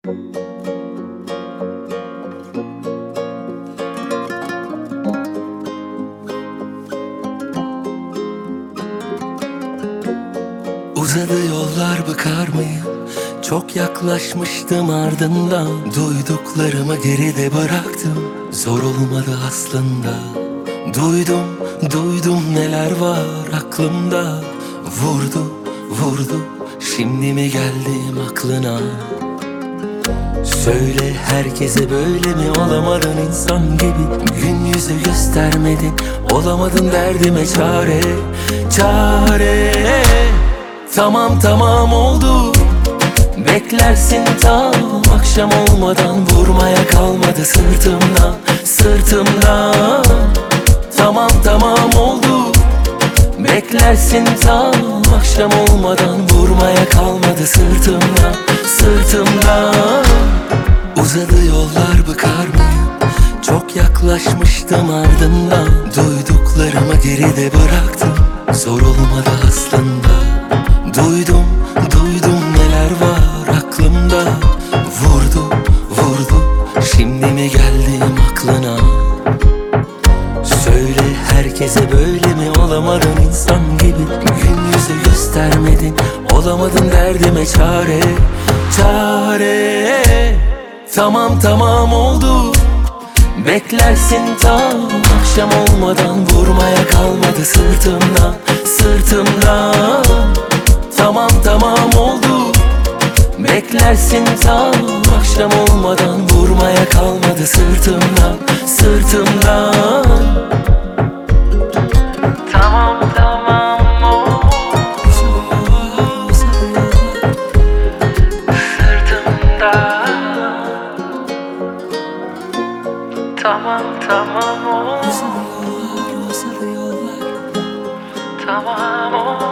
Uzadı yollar, bıkar mıyım? Çok yaklaşmıştım, ardından duyduklarımı geride bıraktım. Zor olmadı aslında. Duydum neler var aklımda. Vurdu şimdi mi geldim aklına? Söyle, herkese böyle mi? Olamadın insan gibi, gün yüzü göstermedin. Olamadın derdime çare. Tamam oldu. Beklersin tam akşam olmadan, vurmaya kalmadı sırtımdan. Tamam oldu. Beklersin tam akşam olmadan, vurmaya kalmadı sırtımdan. Uzadı yollar, bıkar mıyım? Çok yaklaşmıştım, ardından duyduklarımı geride bıraktım. Zor olmadı aslında. Duydum neler var aklımda. Vurdu şimdi mi geldim aklına? Söyle, herkese böyle mi? Olamadın insan gibi, gün yüzü göstermedin. Olamadın derdime çare. Tamam oldu. Beklersin tam akşam olmadan, vurmaya kalmadı sırtımdan. Tamam oldu. Beklersin tam akşam olmadan, vurmaya kalmadı sırtımdan. Tamam oldu. Sırtımdan. Tamam oldu. Tamam oldu.